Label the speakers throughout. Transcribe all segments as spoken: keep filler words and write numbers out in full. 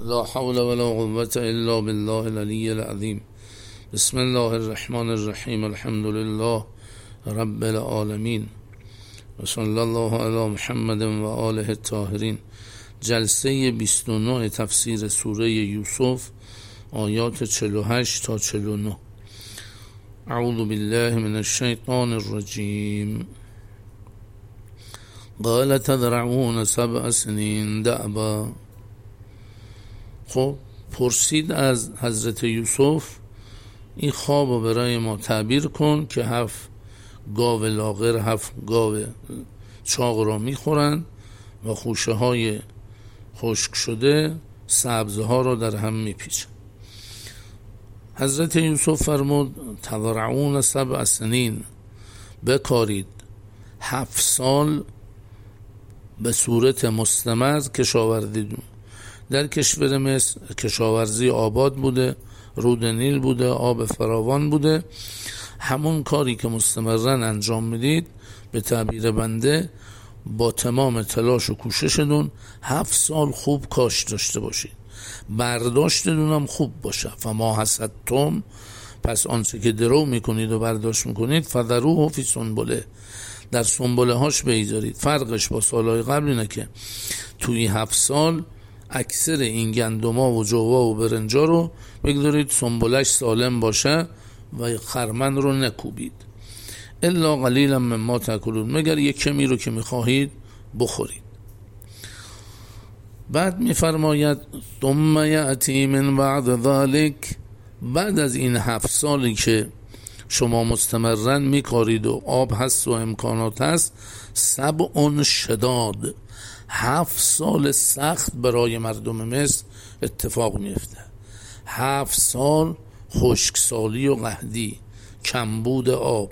Speaker 1: لا حول ولا قوة الا بالله العلی العظیم. بسم الله الرحمن الرحیم. الحمد لله رب العالمین و صلی الله علی محمد و آله الطاهرین. جلسه بیست و نه تفسیر سوره یوسف، آیات چهل و هشت تا چهل و نه. اعوذ بالله من الشیطان الرجیم. قال تذرعون سبع سنین دأبا. خب پرسید از حضرت یوسف این خواب رو برای ما تعبیر کن که هفت گاو لاغر هفت گاو چاق را میخورن و خوشه های خشک شده سبزه ها را در هم میپیچن. حضرت یوسف فرمود تذرعون سبع سنین، بکارید هفت سال به صورت مستمر کشاورزی. در کشور مصر کشاورزی آباد بوده، رود نیل بوده، آب فراوان بوده. همون کاری که مستمرن انجام میدید به تعبیر بنده با تمام تلاش و کوششتون هفت سال خوب کاشت داشته باشید، برداشتتون هم خوب باشه. فما حصدتم، پس آنچه که درو میکنید و برداشت میکنید فذروه فی سنبله، در سنبله هاش بگذارید. فرقش با سالهای قبل اینه که توی هفت سال اکثر این گندما و جوا و برنجا رو بگذارید سنبلش سالم باشه و خرمن رو نکوبید. الا قلیلا مما تاکلون، مگر یک کمی رو که میخواهید بخورید. بعد میفرماید ثم یأتی من بعد ذلک، بعد از این هفت سالی که شما مستمرن میکارید و آب هست و امکانات هست، سبع شداد، هفت سال سخت برای مردم مصر اتفاق میفته. هفت سال خشکسالی و قحطی، کمبود آب.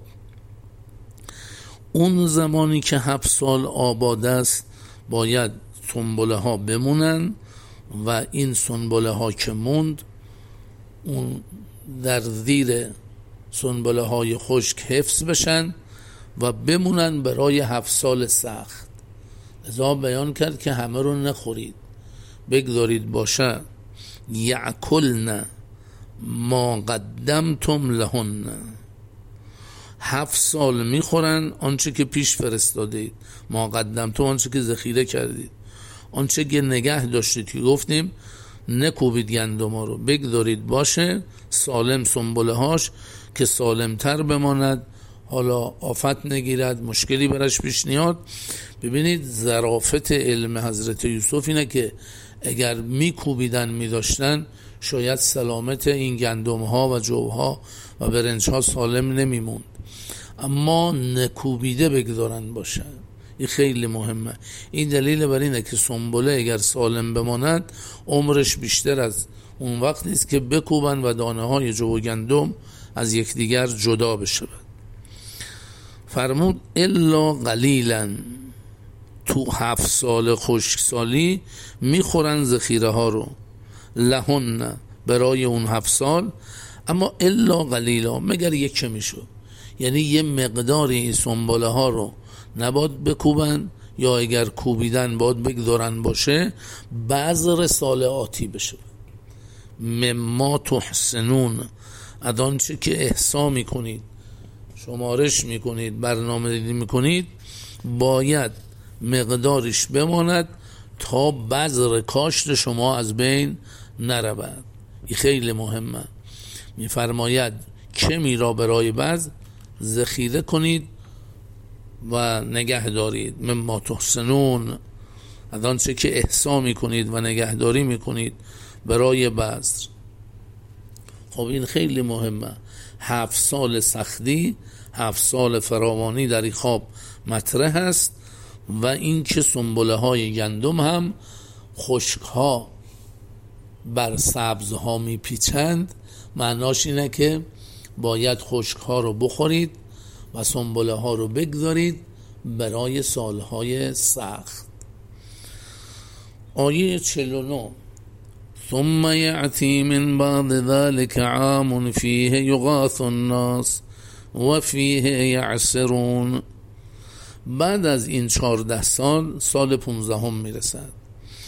Speaker 1: اون زمانی که هفت سال آباد است باید سنبله ها بمونن و این سنبله ها که موند اون در زیر سنبله های خشک حفظ بشن و بمونن برای هفت سال سخت. لذا بیان کرد که همه رو نخورید، بگذارید باشه. یأکلن ما قدمتم لهن، هفت سال میخورن آنچه که پیش فرستادید. ما قدمتم، آنچه که ذخیره کردید، آنچه که نگه داشتید که گفتیم نکوبید گندما رو، بگذارید باشه سالم سنبله هاش که سالمتر بماند، حالا آفت نگیرد، مشکلی برش پیش نیاد. ببینید ظرافت علم حضرت یوسف اینه که اگر میکوبیدن میداشتن شاید سلامت این گندم ها و جوها و برنج ها سالم نمیموند، اما نکوبیده بگذارن باشن. این خیلی مهمه. این دلیل بر اینه که سنبله اگر سالم بماند عمرش بیشتر از اون وقت نیست که بکوبن و دانه های جو و گندم از یکدیگر جدا بشه. فرمود الا قلیلا، تو هفت سال خشکسالی میخورن ذخیره ها رو، لهن، برای اون هفت سال. اما الا قلیلا، مگر یک کمی شد، یعنی یه مقداری این سنبله ها رو نباید بکوبن یا اگر کوبیدن باید بگذارن باشه بعض رساله آتی بشه. مما تحسنون، ادان چه که احسان میکنید، شمارش میکنید، برنامه ریزی میکنید، باید مقدارش بماند تا بذر کاشت شما از بین نرود. این خیلی مهمه. میفرماید کمی را برای بذر ذخیره کنید و نگه دارید. مما تحسنون، از آنچه که احسان میکنید و نگهداری میکنید برای بذر. خب این خیلی مهمه. هفت سال سختی، هفت سال فراوانی در این خواب مطرح است و این که سنبله های گندم هم خشک ها بر سبز ها میپیچند، معناش اینه که باید خشک ها رو بخورید و سنبله ها رو بگذارید برای سالهای سخت. آیه چهل و نه ثم یأتی من بعد ذلك عام فیه یغاث الناس و فیه یعصرون. بعد از این چهارده سال، سال پونزدهم میرسد.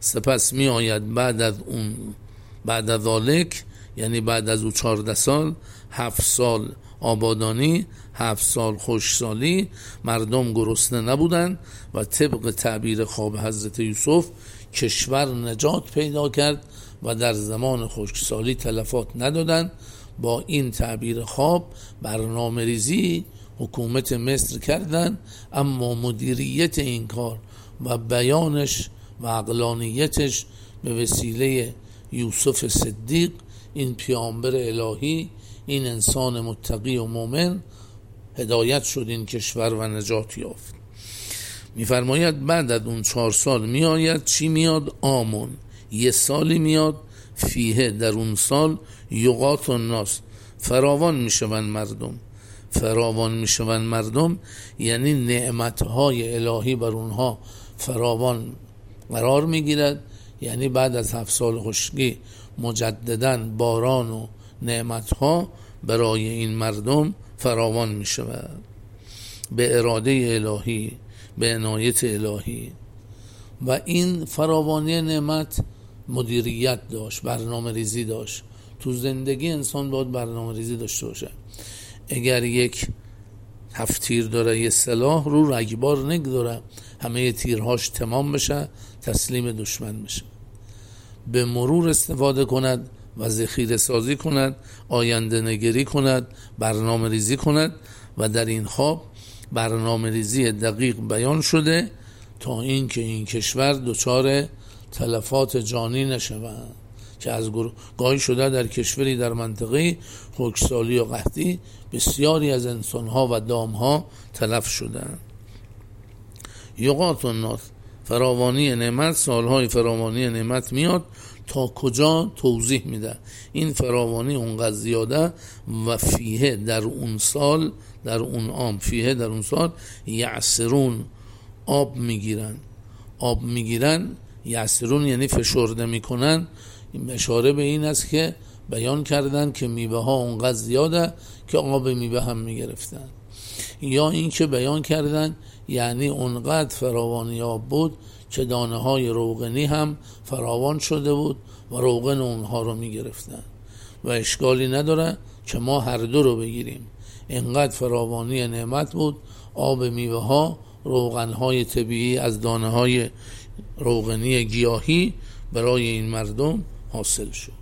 Speaker 1: سپس می آید بعد از اون بعد از ذالک، یعنی بعد از اون چهارده سال، هفت سال آبادانی، هفت سال خشکسالی. مردم گرسنه نبودن و طبق تعبیر خواب حضرت یوسف کشور نجات پیدا کرد و در زمان خشکسالی تلفات ندادن. با این تعبیر خواب برنامه ریزی حکومت مصر کردن، اما مدیریت این کار و بیانش و عقلانیتش به وسیله یوسف صدیق، این پیامبر الهی، این انسان متقی و مؤمن، هدایت شد این کشور و نجات یافت. میفرماید بعد از اون چهار سال میآید چی میاد؟ آمون، یه سالی میاد، فیه در اون سال یغاث الناس، فراوان میشوند مردم. فراوان میشوند مردم یعنی نعمتهای الهی بر اونها فراوان قرار میگیرد، یعنی بعد از هفت سال خشکی مجددا باران و نعمتها برای این مردم فراوان میشود به اراده الهی، به عنایت الهی. و این فراوانی نعمت مدیریت داشت، برنامه ریزی داشت. تو زندگی انسان باید برنامه ریزی داشته باشه. اگر یک هفت تیر داره، یه سلاح رو رگبار نگذاره، همه تیرهاش تمام بشه، تسلیم دشمن بشه. به مرور استفاده کند و ذخیره سازی کند، آینده نگری کند، برنامه ریزی کند. و در این خواب برنامه ریزی دقیق بیان شده تا این که این کشور دچار تلفات جانی نشود، که از گاهی شده در کشوری در منطقه خشکسالی و قحطی بسیاری از انسانها و دامها تلف شدند. یغاث الناس، فراوانی نعمت، سالهای فراوانی نعمت میاد. تا کجا؟ توضیح میده. این فراوانی اونقدر زیاده و فیه در اون سال، در اون عام، فیه در اون سال یعصرون، آب میگیرن. آب میگیرن، یعصرون یعنی فشرده میکنن. این اشاره به این است که بیان کردن که میوه ها اونقدر زیاده که آب میوه هم میگرفتن، یا این که بیان کردن یعنی اونقدر فراوانی آب بود که دانه های روغنی هم فراوان شده بود و روغن اونها رو میگرفتن. و اشکالی نداره که ما هر دو رو بگیریم. اینقدر فراوانی نعمت بود، آب میوه ها، روغن های طبیعی از دانه های روغنی گیاهی برای این مردم حاصل شد.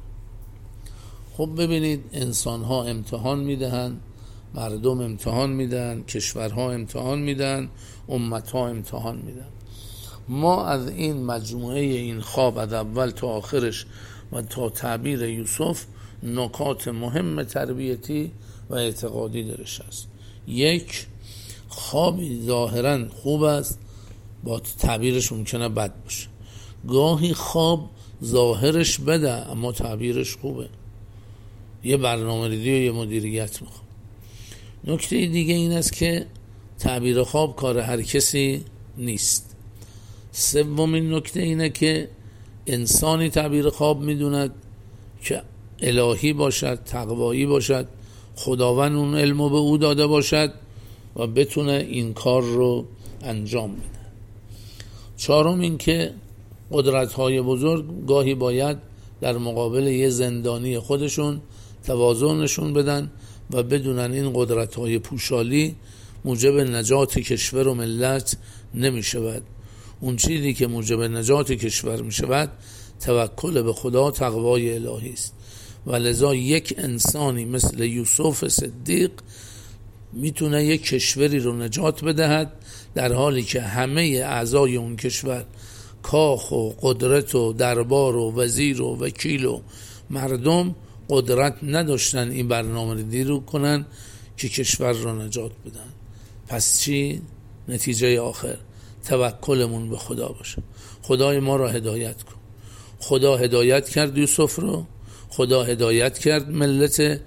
Speaker 1: خب ببینید، انسان ها امتحان میدهن، مردم امتحان میدن، کشورها امتحان میدن، امت ها امتحان میدن. ما از این مجموعه این خواب از اول تا آخرش و تا تعبیر یوسف نکات مهم تربیتی و اعتقادی درش است. یک، خوابی ظاهرا خوب است، با تعبیرش ممکنه بد باشه. گاهی خواب ظاهرش بده اما تعبیرش خوبه، یه برنامه ریزی و یه مدیریت میخواد. نکته دیگه این است که تعبیر خواب کار هر کسی نیست. سومین نکته اینه که انسانی تعبیر خواب میدوند که الهی باشد، تقوایی باشد، خداوند اون علمو به او داده باشد و بتونه این کار رو انجام بده. چهارم این که قدرت‌های بزرگ گاهی باید در مقابل یه زندانی خودشون تواضع نشون بدن و بدونن این قدرت‌های پوشالی موجب نجات کشور و ملت نمی شود. اون چیزی که موجب نجات کشور می شود توکل به خدا، تقوای الهی است. و لذا یک انسانی مثل یوسف صدیق میتونه یک کشوری رو نجات بدهد در حالی که همه اعضای اون کشور، کاخ و قدرت و دربار و وزیر و وکیل و مردم قدرت نداشتن این برنامه ریزی رو کنن که کشور رو نجات بدن. پس چی؟ نتیجه آخر توکلمون به خدا باشه. خدای ما را هدایت کن. خدا هدایت کرد یوسف رو، خدا هدایت کرد ملت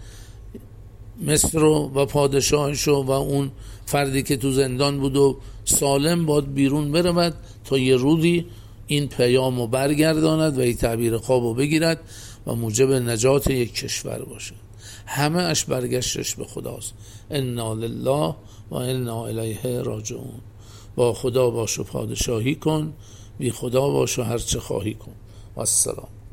Speaker 1: مصر رو و پادشاهش رو و اون فردی که تو زندان بود و سالم باد بیرون برود تا یه رودی این پیام رو برگرداند و این تعبیر خواب رو بگیرد و موجب نجات یک کشور باشه. همه اش برگشتش به خداست. انا لله و انا الیه راجعون. با خدا باش و پادشاهی کن، بی خدا باش و هر چه خواهی کن. و السلام.